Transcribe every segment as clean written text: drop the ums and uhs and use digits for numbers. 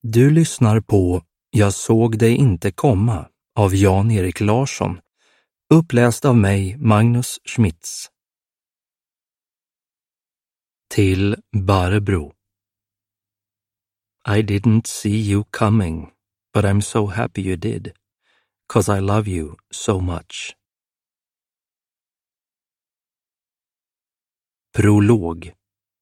Du lyssnar på Jag såg dig inte komma av Jan-Erik Larsson, uppläst av mig, Magnus Schmitz. Till Barbro. I didn't see you coming, but I'm so happy you did, 'cause I love you so much. Prolog.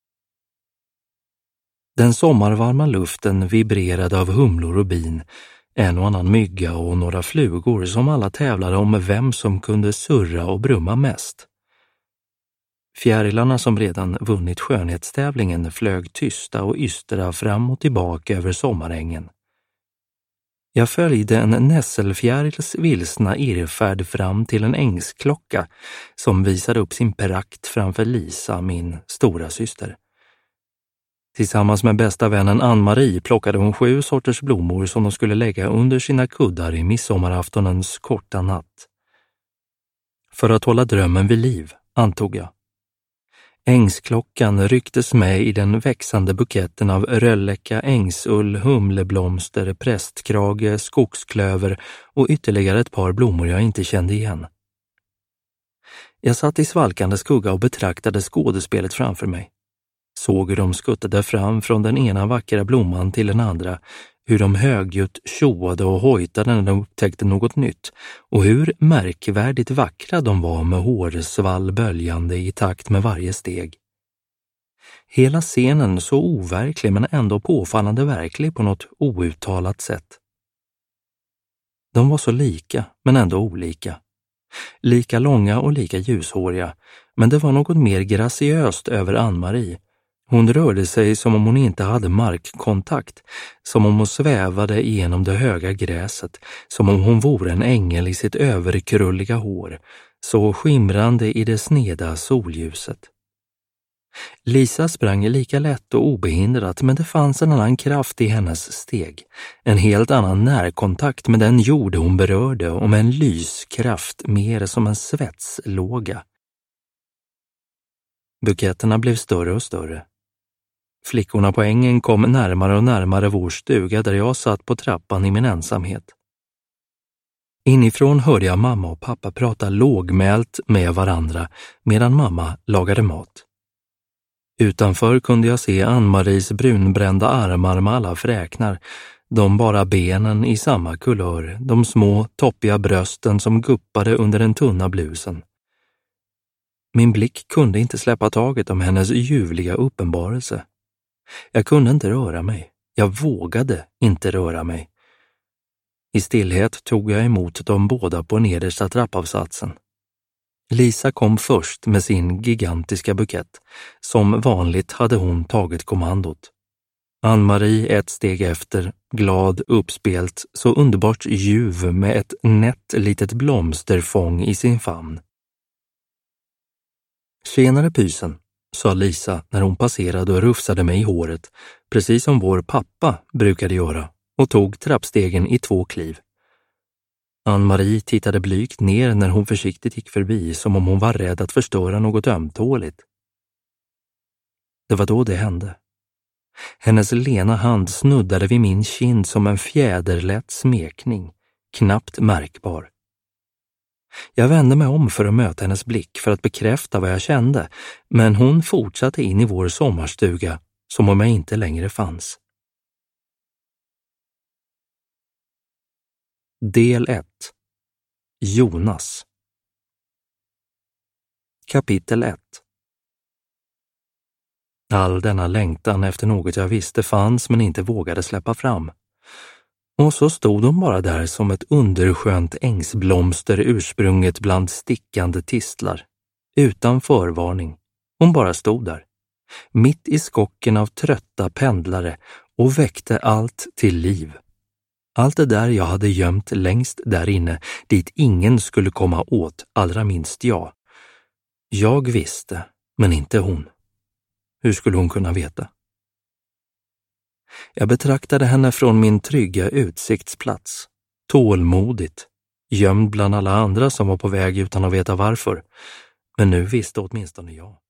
Den sommarvarma luften vibrerade av humlor och bin, en och annan mygga och några flugor som alla tävlade om vem som kunde surra och brumma mest. Fjärilarna som redan vunnit skönhetstävlingen flög tysta och ystra fram och tillbaka över sommarängen. Jag följde en nässelfjärils vilsna irrfärd fram till en ängsklocka som visade upp sin prakt framför Lisa, min stora syster. Tillsammans med bästa vännen Ann-Marie plockade hon 7 sorters blommor som de skulle lägga under sina kuddar i midsommaraftonens korta natt. För att hålla drömmen vid liv, antog jag. Ängsklockan rycktes med i den växande buketten av rölläcka, ängsull, humleblomster, prästkrage, skogsklöver och ytterligare ett par blommor jag inte kände igen. Jag satt i svalkande skugga och betraktade skådespelet framför mig. Såg hur de skuttade fram från den ena vackra blomman till den andra, hur de högljutt tjoade och hojtade när de upptäckte något nytt och hur märkvärdigt vackra de var med hårsvall böljande i takt med varje steg. Hela scenen så overklig men ändå påfallande verklig på något outtalat sätt. De var så lika men ändå olika. Lika långa och lika ljushåriga, men det var något mer graciöst över Ann-Marie. Hon rörde sig som om hon inte hade markkontakt, som om hon svävade igenom det höga gräset, som om hon vore en ängel i sitt överkrulliga hår, så skimrande i det sneda solljuset. Lisa sprang lika lätt och obehindrat, men det fanns en annan kraft i hennes steg, en helt annan närkontakt med den jord hon berörde och med en lyskraft mer som en svetslåga. Buketterna blev större och större. Flickorna på ängen kom närmare och närmare vår stuga där jag satt på trappan i min ensamhet. Inifrån hörde jag mamma och pappa prata lågmält med varandra medan mamma lagade mat. Utanför kunde jag se Ann-Maries brunbrända armar med alla fräknar, de bara benen i samma kulör, de små toppiga brösten som guppade under den tunna blusen. Min blick kunde inte släppa taget om hennes ljuvliga uppenbarelse. Jag kunde inte röra mig. Jag vågade inte röra mig. I stillhet tog jag emot dem båda på nedersta trappavsatsen. Lisa kom först med sin gigantiska bukett. Som vanligt hade hon tagit kommandot. Ann-Marie ett steg efter, glad, uppspelt, så underbart ljuv med ett nätt litet blomsterfång i sin famn. Tjenare pysen, sa Lisa när hon passerade och rufsade mig i håret, precis som vår pappa brukade göra, och tog trappstegen i 2 kliv. Ann-Marie tittade blygt ner när hon försiktigt gick förbi, som om hon var rädd att förstöra något ömtåligt. Det var då det hände. Hennes lena hand snuddade vid min kind som en fjäderlätt smekning, knappt märkbar. Jag vände mig om för att möta hennes blick för att bekräfta vad jag kände, men hon fortsatte in i vår sommarstuga som om jag inte längre fanns. Del 1. Jonas. Kapitel 1. All denna längtan efter något jag visste fanns men inte vågade släppa fram. Och så stod hon bara där som ett underskönt ängsblomster ursprunget bland stickande tistlar. Utan förvarning. Hon bara stod där. Mitt i skocken av trötta pendlare och väckte allt till liv. Allt det där jag hade gömt längst där inne, dit ingen skulle komma åt, allra minst jag. Jag visste, men inte hon. Hur skulle hon kunna veta? Jag betraktade henne från min trygga utsiktsplats, tålmodigt, gömd bland alla andra som var på väg utan att veta varför. Men nu visste åtminstone jag.